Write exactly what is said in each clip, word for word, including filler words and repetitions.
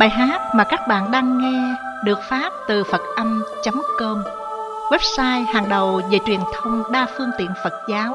Bài hát mà các bạn đang nghe được phát từ phật âm chấm com, website hàng đầu về truyền thông đa phương tiện Phật giáo.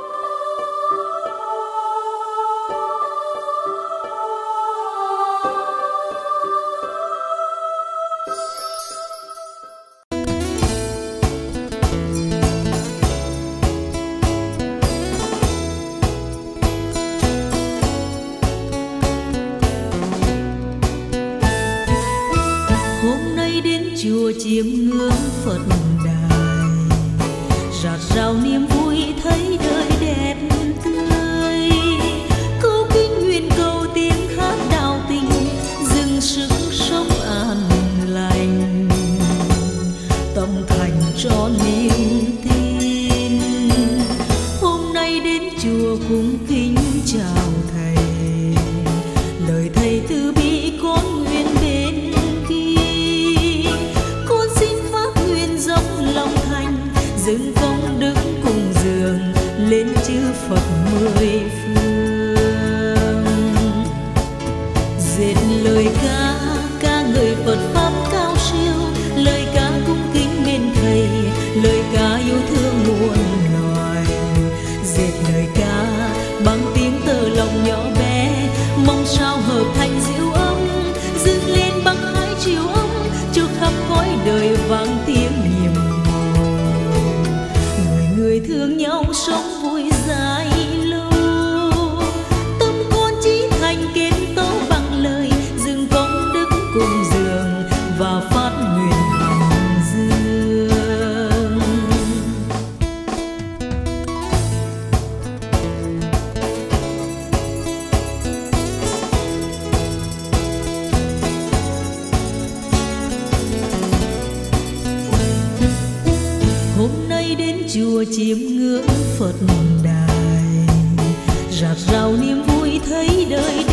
Chùa chiêm ngưỡng Phật đài, rạt rào niềm vui thấy đời đẹp tươi. Câu kinh nguyện cầu tiếng hát đạo tình, dừng sức sống an lành, tâm thành cho niềm tin. Hôm nay đến chùa cung kính chào thầy, lời thầy từ bi con nguyện bên dâng công đức cùng dường lên chư Phật mười phương. Dệt lời ca ca người Phật pháp cao siêu, lời ca cung kính bên thầy, lời ca yêu thương muôn loài. Dệt lời ca bằng tiếng tơ lòng nhỏ bé, mong sao hợp thành diệu âm, dâng lên bằng hai chiều âm, cho khắp cõi đời vang tiếng niềm. Người thương nhau sống vui dài lâu, tâm con chí thành kết tấu bằng lời, dừng công đức cùng dường và phát nguyện hằng dương. Hôm nay đến chùa chiêm ngưỡng Phật đài, rạt rào niềm vui thấy đời